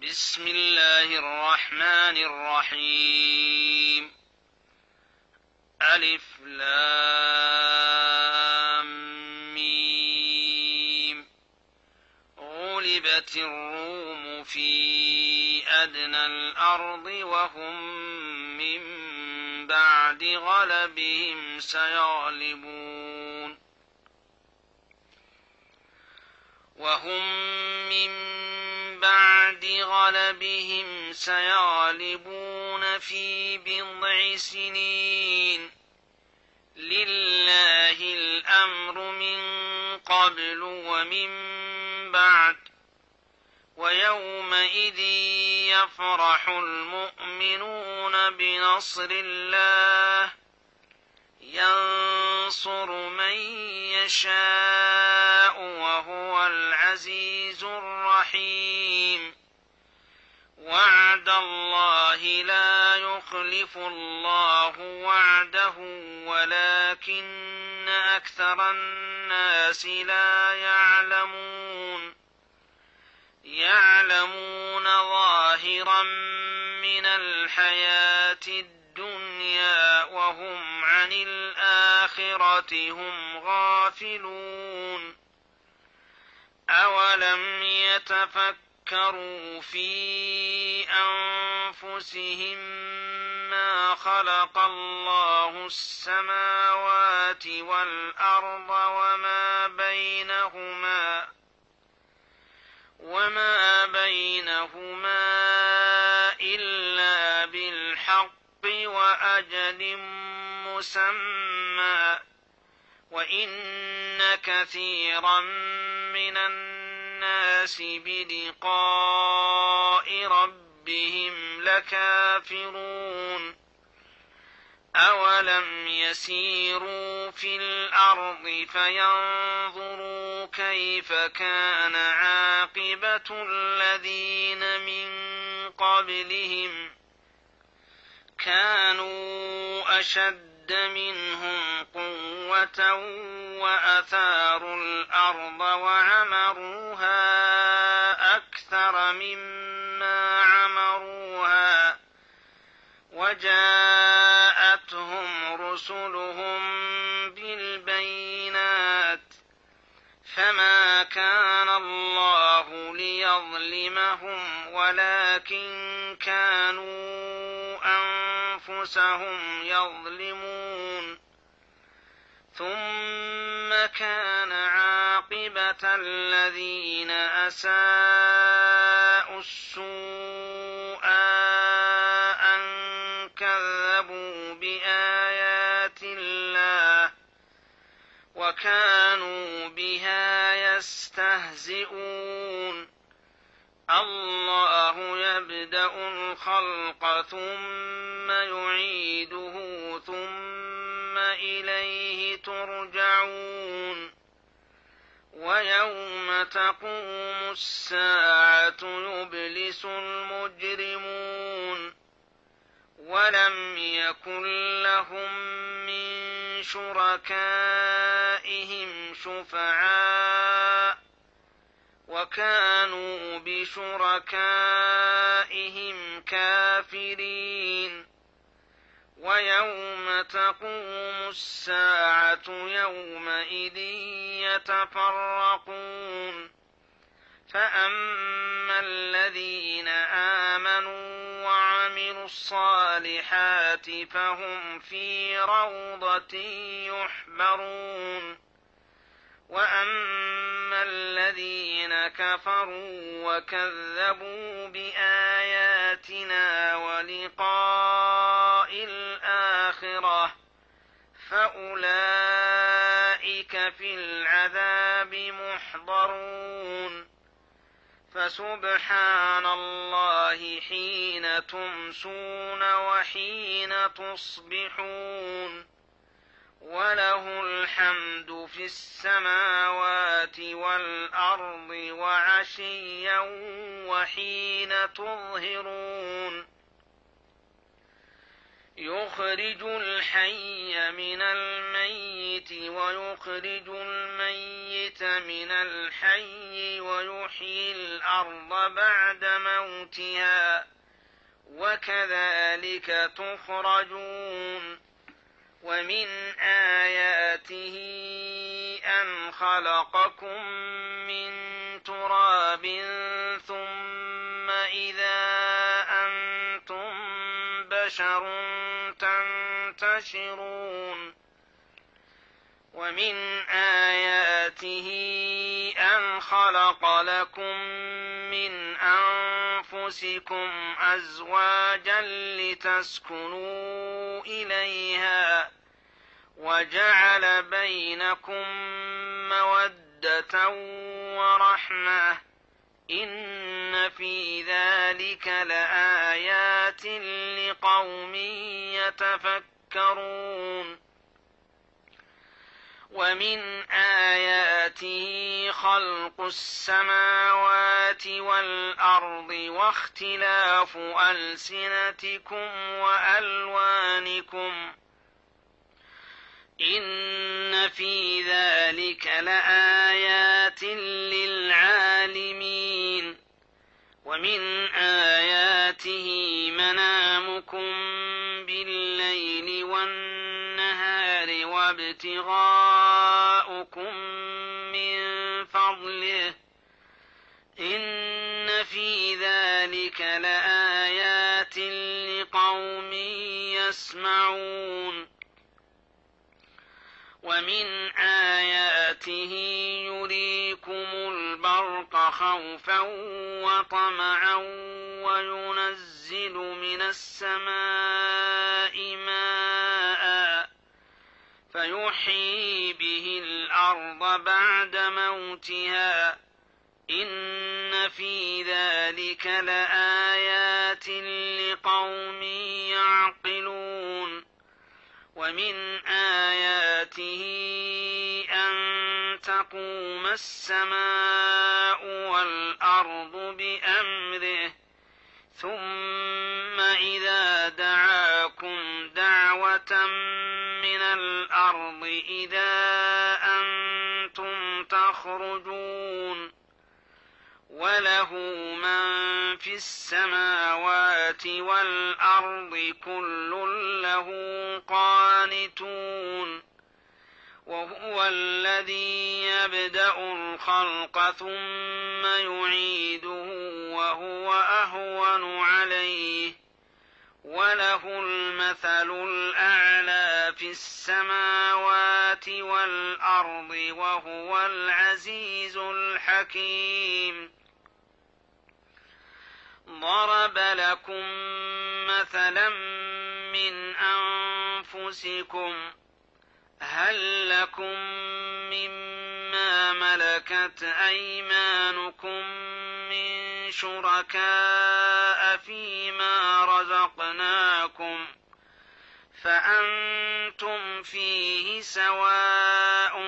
بسم الله الرحمن الرحيم. ألف لام ميم. غلبت الروم في أدنى الأرض وهم من بعد غلبهم سيغلبون في بضع سنين. لله الأمر من قبل ومن بعد. ويومئذ يفرح المؤمنون بنصر الله ينصر من يشاء وهو العزيز الرحيم. وعد الله لا يخلف الله وعده ولكن أكثر الناس لا يعلمون ظاهرا من الحياة الدنيا وهم عن الآخرة هم غافلون. أولم يتفكروا في أنفسهم ما خلق الله السماوات والأرض وما بينهما إلا بالحق وأجل مسمى وإن كثيرا من الناس بلقاء ربهم لكافرون. أولم يسيروا في الأرض فينظروا كيف كان عاقبة الذين من قبلهم كانوا أشد منهم قوة وأثاروا الأرض وعمروها أكثر مما عمروها وجاءتهم رسلهم بالبينات فما كان الله ليظلمهم ولكن كانوا أنفسهم يظلمون. ثم كان عاقبة الذين أساءوا السوء أن كذبوا بآيات الله وكانوا بها يستهزئون. الله يبدأ الخلق ثم يعيده ثم إليه ترجعون. ويوم تقوم الساعة يبلس المجرمون ولم يكن لهم من شركائهم شفعاء وكانوا بشركائهم كافرين. ويوم تقوم الساعة يومئذ يتفرقون. فأما الذين آمنوا وعملوا الصالحات فهم في روضة يحبرون. وأما الذين كفروا وكذبوا بآياتنا ولقاء الآخرة فأولئك في العذاب محضرون. فسبحان الله حين تمسون وحين تصبحون وله الحمد في السماوات والأرض وعشيا وحين تظهرون. يخرج الحي من الميت ويخرج الميت من الحي ويحيي الأرض بعد موتها وكذلك تخرجون. ومن آياته أن خلقكم من تراب ثم إذا أنتم بشر تنتشرون. ومن آياته أن خلق لكم من أنفسكم أزواجا لتسكنوا إليها وجعل بينكم مودة ورحمة إن في ذلك لآيات لقوم يتفكرون. ومن آياته خلق السماوات والأرض واختلاف ألسنتكم وألوانكم إن في ذلك لآيات للعالمين. ومن آياته منامكم بالليل والنهار وابتغاؤكم من فضله إن في ذلك لآيات لقوم يسمعون. ومن آياته يريكم البرق خوفا وطمعا وينزل من السماء ماء فيحيي به الأرض بعد موتها إن في ذلك لآيات لقوم يعقلون. ومن آياته أن تقوم السماء والأرض بأمره ثم إذا دعاكم دعوة من الأرض إذا أنتم تخرجون. وله من في السماوات والأرض كل له قانتون. وهو الذي يبدأ الخلق ثم يعيده وهو أهون عليه وله المثل الأعلى في السماوات والأرض وهو العزيز الحكيم. ضرب لكم مثلا من أنفسكم هل لكم مما ملكت أيمانكم من شركاء فيما رزقناكم فأنتم فيه سواء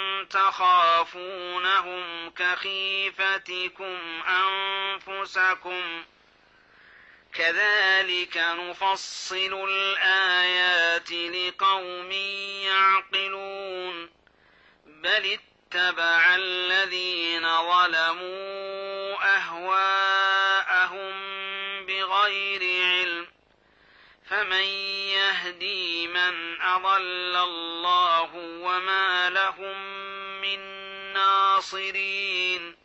تخافونهم كخيفتكم أنفسكم كذلك نفصل الآيات لقوم يعقلون. بل اتبع الذين ظلموا أهواءهم بغير علم فمن يهدي من أضل الله وما لهم من ناصرين.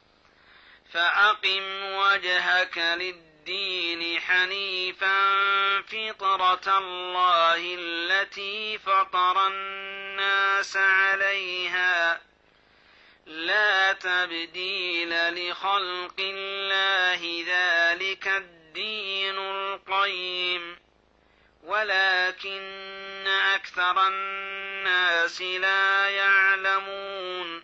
فأقم وجهك للدين حنيفا فطرة الله التي فطر الناس عليها لا تبديل لخلق الله ذلك الدين القيم ولكن أكثر الناس لا يعلمون.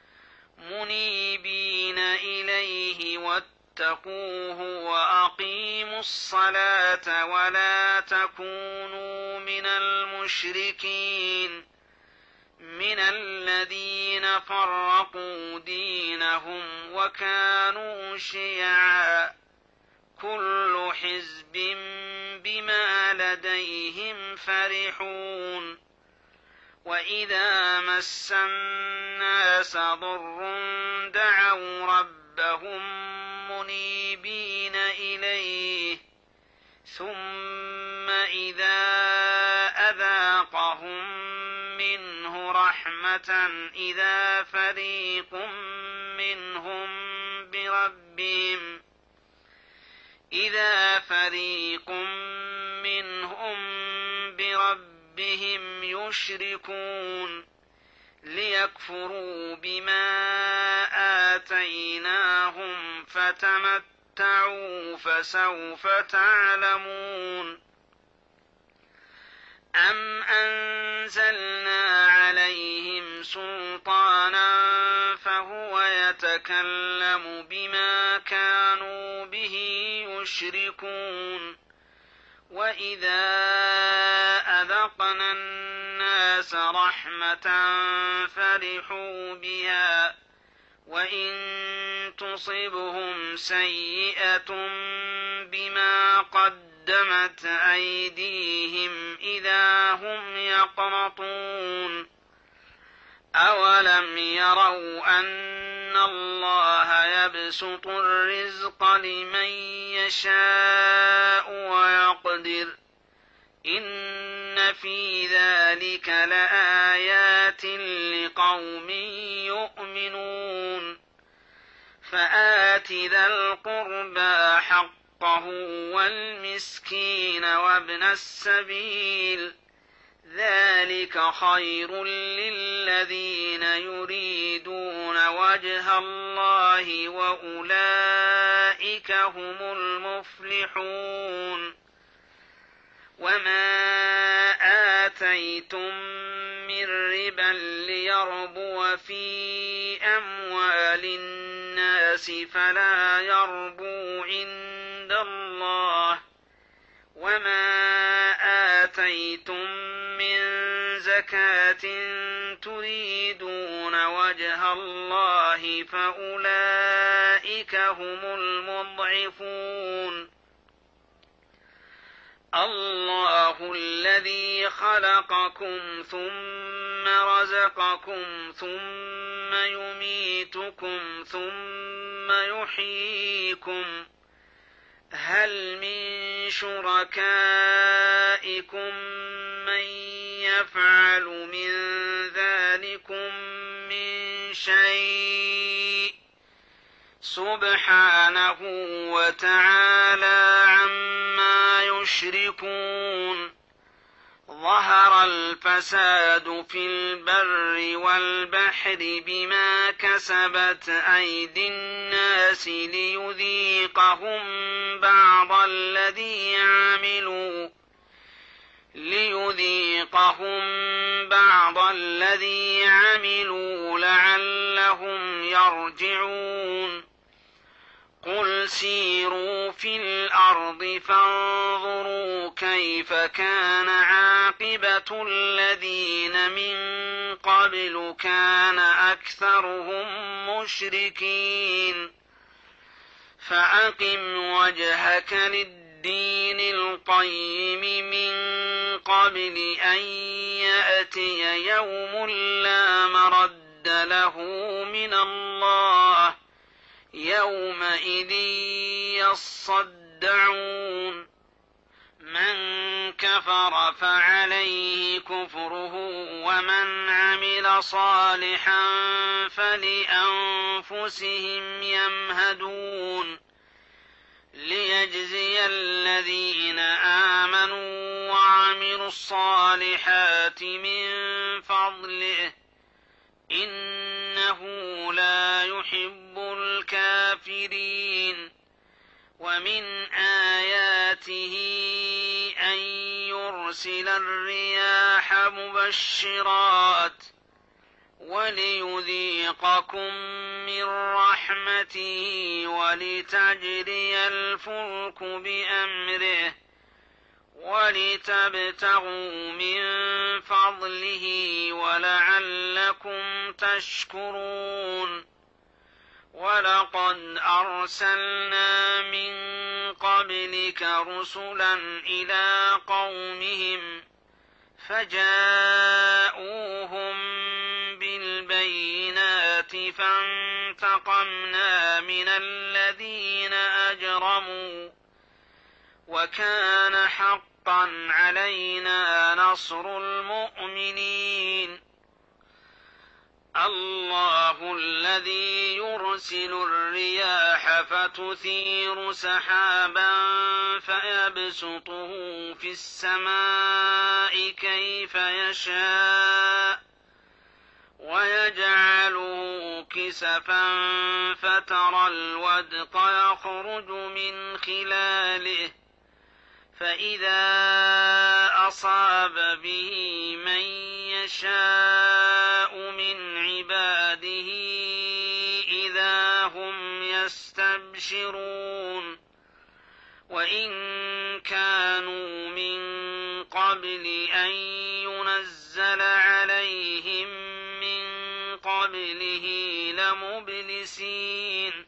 منيبين إليه واتقوه وأقيموا الصلاة ولا تكونوا من المشركين من الذين فرقوا دينهم وكانوا شيعا كل حزب بما لديهم فرحون وإذا مس الناس ضر دعوا ربهم منيبين إليه ثم إذا أذاقهم منه رحمة إذا فريق منهم بربهم يشركون ليكفروا بما آتيناهم فتمتعوا فسوف تعلمون أم أنزلنا عليهم سلطانا فهو يتكلم بما كانوا به يشركون وإذا أذقنا الناس رحمة فرحوا بها وإن تصبهم سيئة بما قدمت أيديهم إذا هم يقنطون أولم يروا أن الله يبسط الرزق لمن يشاء ويقدر إن في ذلك لآيات لقوم يؤمنون فآت ذا القربى حقه والمسكين وابن السبيل ذلك خير للذين يريدون وجه الله وأولئك هم المفلحون وما آتيتم من ربا ليربو في أموال الناس فلا يربو عند الله وما آتيتم من زكاة تريدون وجه الله فأولئك هم المضعفون الله الذي خلقكم ثم رزقكم ثم يميتكم ثم يحييكم هل من شركائكم من يفعل من ذلكم من شيء سبحانه وتعالى عما يشركون ظهر الفساد في البر والبحر بما كسبت أيدي الناس ليذيقهم بعض الذي عملوا لعلهم يرجعون قل سيروا في الأرض فانظروا كيف كان عاقبة الذين من قبل كان أكثرهم مشركين فأقم وجهك للدين القيم من قبل أن يأتي يوم لا مرد له من الله يومئذ يصدعون من كفر فعليه كفره ومن عمل صالحا فلأنفسهم يمهدون ليجزي الذين آمنوا وعملوا الصالحات من فضله إنه لا يحب الكافرين ومن آياته أن يرسل الرياح مبشرات وليذيقكم من رحمته ولتجري الفلك بأمره ولتبتغوا من فضله ولعلكم تشكرون ولقد أرسلنا من قبلك رسلا إلى قومهم فجاءوهم بالبينات فانتقمنا من الذين أجرموا وكان حقا علينا نصر المؤمنين. الله الذي يرسل الرياح فتثير سحابا فيبسطه في السماء كيف يشاء ويجعله كسفا فترى الودق يخرج من خلاله فإذا أصاب به من يشاء من عباده إذا هم يستبشرون. وإن كانوا من قبل أن ينزل عليهم من قبله لمبلسين.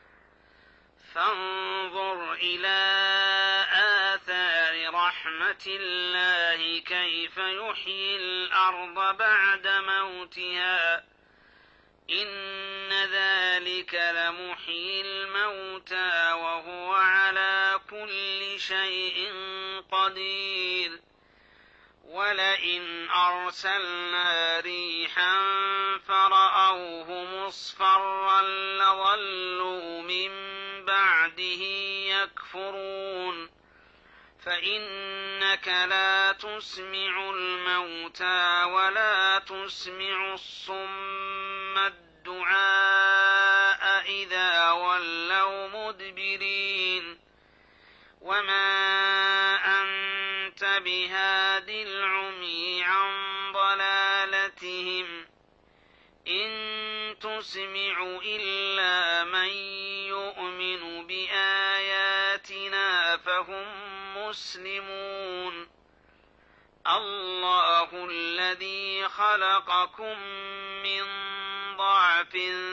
فانظر إلى آثار رحمة الله كيف يحيي الأرض بعد موتها إن ذلك لمحيي الموتى وهو على كل شيء قدير. ولئن أرسلنا ريحا فرأوه مصفرا لظلوا من بعده يكفرون. فإنك لا تسمع الموتى ولا تسمع الصم الدعاء إذا ولوا مدبرين. وما أنت بهاد العمي عن ضلالتهم إن تسمع إلا من يؤمن بآياتنا فهم مسلمون. الله الذي خلقكم من ضعف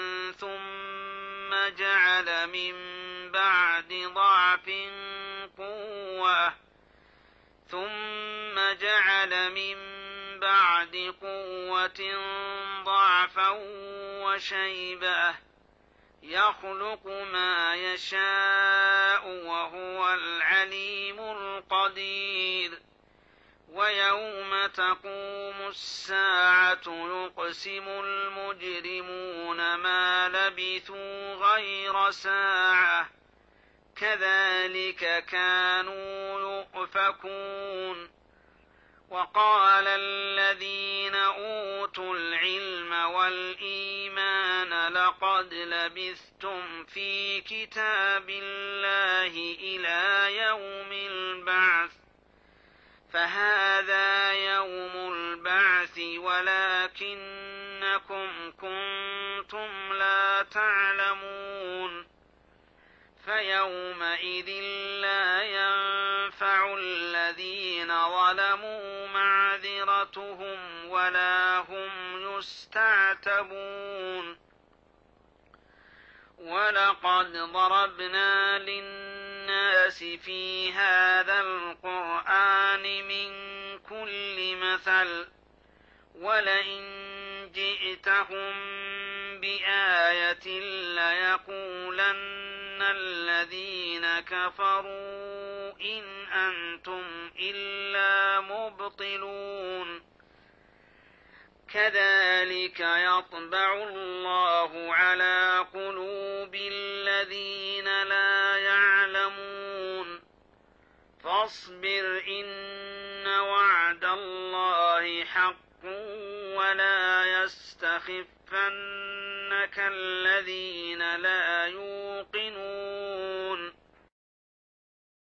ثم جعل من بعد ضعف قوة ضعفا وشيبة يخلق ما يشاء وهو العليم القدير. ويوم تقوم الساعة يقسم المجرمون ما لبثوا غير ساعة كذلك كانوا يؤفكون. وقال الذين أوتوا العلم والإيمان لقد لبثتم في كتاب الله إلى يوم البعث فهذا يوم البعث ولكنكم كنتم لا تعلمون. فيومئذ لا ينفع الذين ظلموا معذرتهم ولا هم يستعتبون. ولقد ضربنا للناس في هذا القرآن من كل مثل ولئن جئتهم بآية ليقولن الذين كفروا إن أنتم إلا مبطلون. كذلك يطبع الله على قلوب الذين لا يعلمون. فاصبر إن وعد الله حق ولا يستخفنك الذين لا